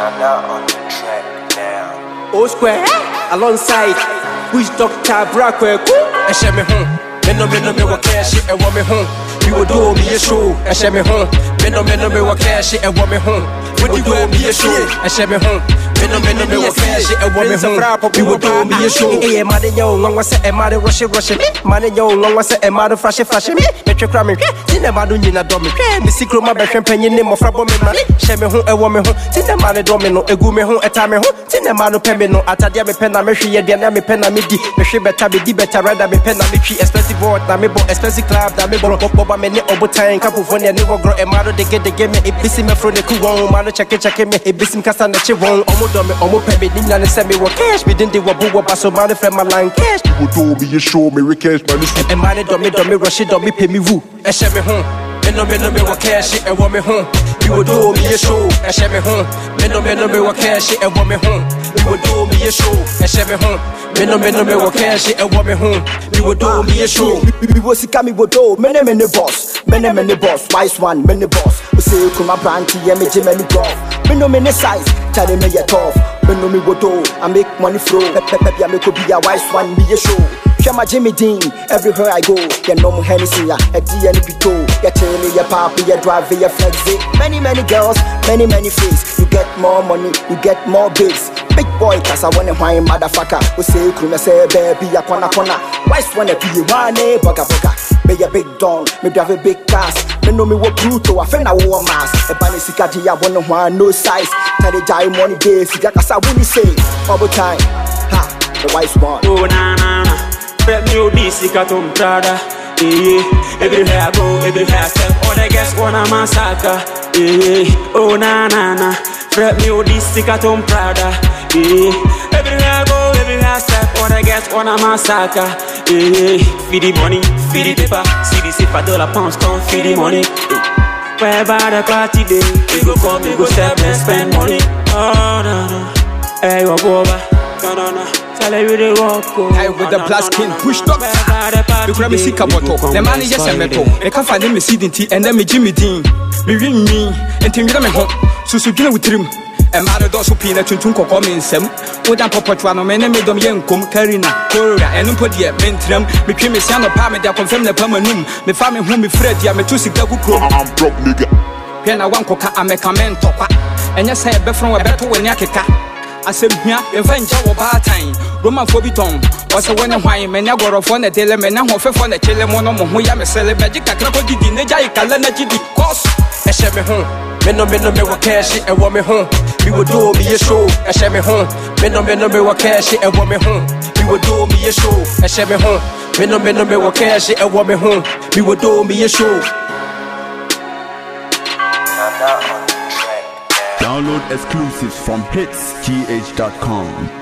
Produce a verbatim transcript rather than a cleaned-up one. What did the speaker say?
Nana on the track now. O Square alongside Wish Doctor Brackwell. And share me home. Men no men no me wa cash it and want me home. You will do me a show and share me home. Men no men no me wa cash it and want me home. When you do me a show and share me home. Men no men no me wa cash it and want me home. You will do me a show. Eh, man, yo, long was a man rush rush me. Man, yo, long was a man flash flash me. Metro cramming. Tina Madunina Domi. Me secret my best penny name of Frabo me money. Share me home, a woman home. Tina Man Domino, a gume home, a time home. Tina Mano Pemino, Atadia me penna me she, a diana me penna me di. Me she better be di better rather me penna me tree. Expensive board, na me bo, expensive club, na me bo. Boba me ne obo time, couple for ne go grow a mado de get the game. A busy me from the cool mano check it, check me. A busy cast on the chip one. Omo domi, omo pemmy, Nina and send me what cash. We didn't do a boo, but so man from my line cash. You do me a show, me cash, man. And man, domi, domi, rush it, domi, pay me woo. And share me home. Men no men no me wa cash it and want me home. You will do me a show and share me home. Men no men no me wa cash it and want me home. You will do me a show and share me home. Men no men no me wa cash it and want me home. You will do me a show. We will see me would do many many boss, many many boss, wise one, many boss. We say come a brand to me many golf. Me no many size, tell me you tough. Me no me would do, I make money flow. Pepe I make could be a wise one, be a show. Shama Jimmy Dean, everywhere I go, you know me Hennessy, ya, a D N P two, ya tell me your papi, ya drive, ya flexy. Many, many girls, many, many face. You get more money, you get more bigs. Big boy, cause I wanna wine motherfucker. We say, Kuna say, baby, ya kona kona. Wise wanna be one, eh, bugger bugger. Me a big don, me drive a big cars. Me know me what brutal, I feel I want mass. A bunny sikati, I wanna want no size. Tell the jai money days, ya cause I wouldn't say. All the time, ha, the wise one. Oh, na na na. Fret me odi sikatum Prada, yeah. Everywhere I go, everywhere I step, all the guests wanna massacre, yeah. Oh na na na. Fret me odi sikatum Prada, yeah. Everywhere I go, everywhere I step, all the guests wanna massacre, yeah. Feed the money, feed the paper, see the silver dollar pounds come feed the money. Yeah. Wherever the party day, we go come, we go step and spend money. Oh no no, hey what over, no no no. Hey, with the black skin, push doctor. You grab me sick about the man is just a metal. I can't find him seeding tea and then me Jimmy Dean. Me ring me and think I'm home. So, so get with him. And mother does who peanut to Tunko coming some. What I'm Papa, man, and made them young come Karina, Cora, and put the mentrum. Me came a son of Parma that confirm the permanent. Me family whom me Fred, ya me two sick double crow. I'm broke, nigga. Piana one coca, I make a man talk. And yes, I bet from a better when Yakaka. I said, yeah, and find job about time. Roman Fobiton was a one wine, men I got off on a teleman, and offer for the Chilemono, who am a celebrity, a crocodile, the Jaika, the cost. And share me home. Men no men no me wa cash it and want me home. We will do me a show and share me home. Men no men no me wa cash it and want me home. We will do me a show and share me home. Men no men no me wa cash it and want me home. We will do me a show. Nana on the track now. Download exclusives from hits G H dot com.